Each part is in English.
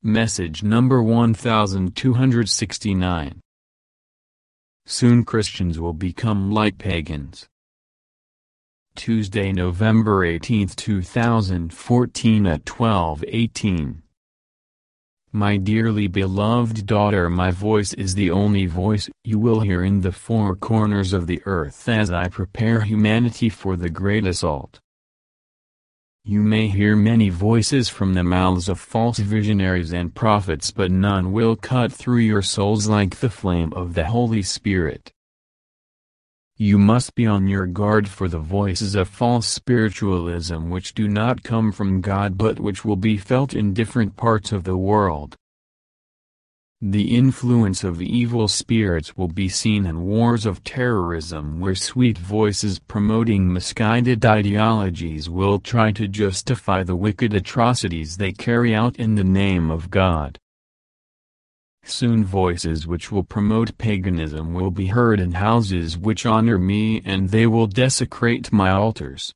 Message number 1269. Soon Christians will become like pagans. Tuesday, November 18, 2014 at 12:18. My dearly beloved daughter, my voice is the only voice you will hear in the four corners of the earth as I prepare humanity for the great assault. You may hear many voices from the mouths of false visionaries and prophets, but none will cut through your souls like the flame of the Holy Spirit. You must be on your guard for the voices of false spiritualism which do not come from God but which will be felt in different parts of the world. The influence of evil spirits will be seen in wars of terrorism where sweet voices promoting misguided ideologies will try to justify the wicked atrocities they carry out in the name of God. Soon voices which will promote paganism will be heard in houses which honor me, and they will desecrate my altars.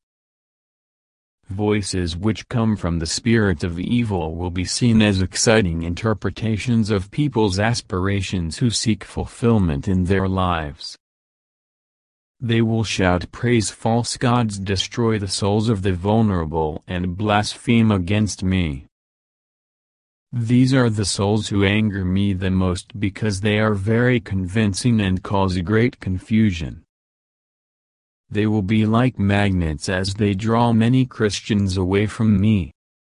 Voices which come from the spirit of evil will be seen as exciting interpretations of people's aspirations who seek fulfillment in their lives. They will shout praise false gods, destroy the souls of the vulnerable, and blaspheme against me. These are the souls who anger me the most because they are very convincing and cause great confusion. They will be like magnets as they draw many Christians away from me.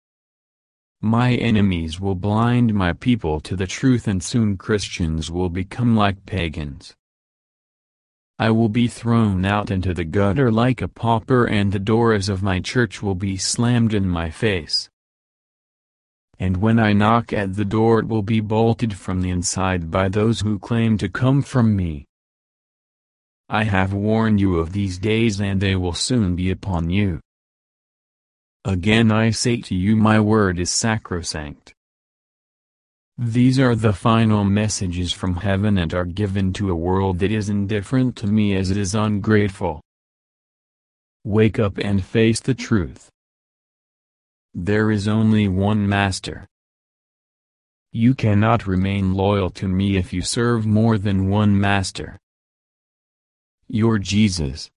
My enemies will blind my people to the truth, and soon Christians will become like pagans. I will be thrown out into the gutter like a pauper, and the doors of my church will be slammed in my face. And when I knock at the door, it will be bolted from the inside by those who claim to come from me. I have warned you of these days, and they will soon be upon you. Again I say to you, my word is sacrosanct. These are the final messages from heaven and are given to a world that is indifferent to me as it is ungrateful. Wake up and face the truth. There is only one master. You cannot remain loyal to me if you serve more than one master. Your Jesus,